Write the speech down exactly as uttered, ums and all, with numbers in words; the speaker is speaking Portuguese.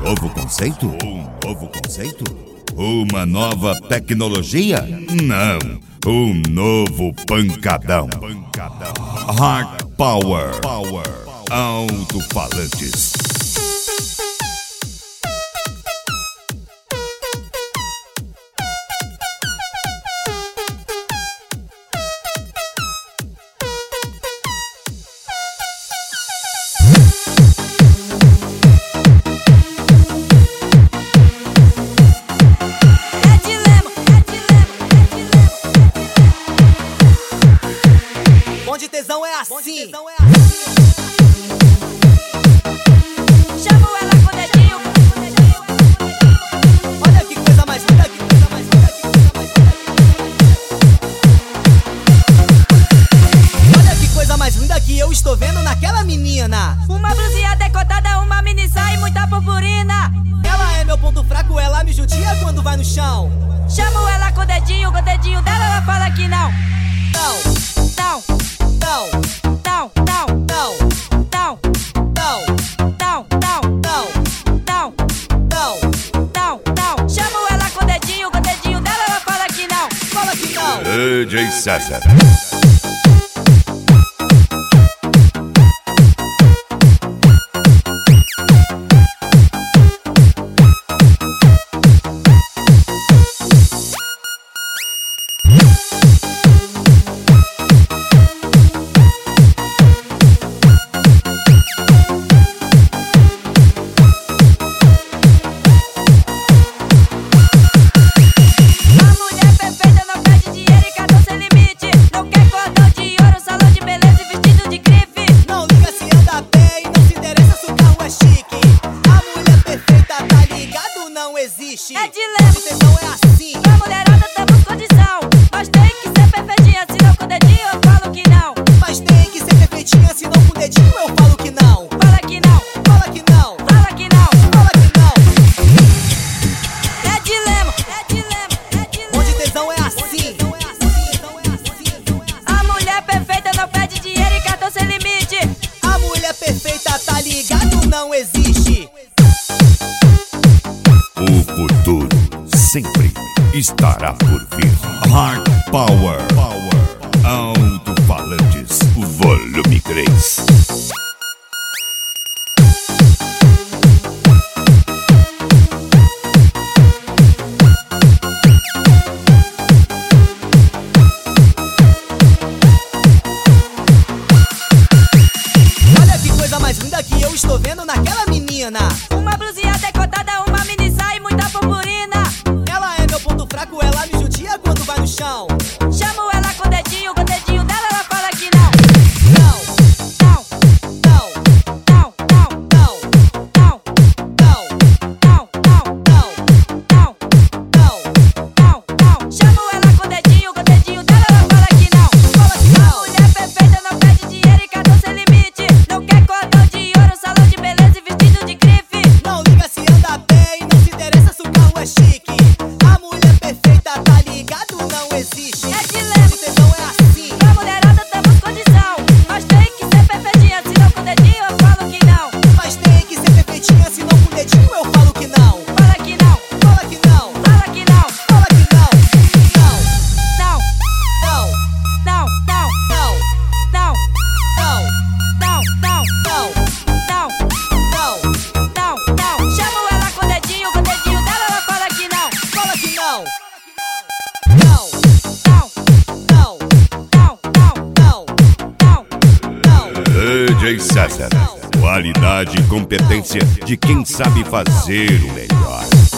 novo conceito? Um novo conceito? Uma nova tecnologia? Não, um novo pancadão. Hard Power. Alto-falantes. Onde tesão é assim. Chamo ela com o dedinho. Olha que coisa mais linda, que coisa mais linda, que coisa mais linda. Olha que coisa mais linda que eu estou vendo naquela menina. Uma blusinha decotada, uma mini saia e muita purpurina. Ela é meu ponto fraco, ela me judia quando vai no chão. Chamo ela com o dedinho, com o dedinho dela ela fala que não. Não, Não, não, não, não, não, não, não, não, não, não, não, não. não, não. Chamo ela com o dedinho, com o dedinho dela ela fala que não. Fala que não. D J César. É dilema, tesão é assim. pra mulherada temos condição. Mas tem que ser perfeitinha, senão com o dedinho eu falo que não. Mas tem que ser perfeitinha, senão com o dedinho eu falo que não. Fala que não, Fala que não, fala que não. fala que não. É dilema, é dilema, é dilema. Onde tesão é assim. A mulher perfeita não pede dinheiro e cartão sem limite. A mulher perfeita, tá ligado, não existe. O futuro sempre estará por vir. Hard Power. Alto-falantes. Volume três. Olha que coisa mais linda que eu estou vendo naquela menina. Uma blusinha decotada, uma mini saia e muita purpurina. Ela é meu ponto fraco, ela me judia quando vai no chão. Chamo ela com o dedinho, com o dedinho dela ela fala que não. Não, Não, não, não, não, não, não, não, não, não, não, não, não. não, não. Chamo ela com o dedinho, com o dedinho dela ela fala que não. Fala que A não. mulher perfeita não pede dinheiro e cartão sem limite. Não quer cordão de ouro, salão de beleza e vestido de grife. Não liga se anda a pé e não se interessa se o carro é chique. A mulher perfeita, tá ligado, não existe. É dilema, Onde tesão é assim. pra mulherada temos condição. Mas tem que ser perfeitinha, senão com o dedinho eu falo que não. Mas tem que ser perfeitinha, senão com o dedinho eu falo que não. Fala que não, Fala que não, fala que não. fala que não. Não, Não, não, não, não, não, não, não, não, não, não, não, não, não. Chamo ela com o dedinho, com o dedinho dela ela fala que não. fala que não. Não, Não, não, não, não, não, não. não. D J César. Qualidade e competência de quem sabe fazer o melhor.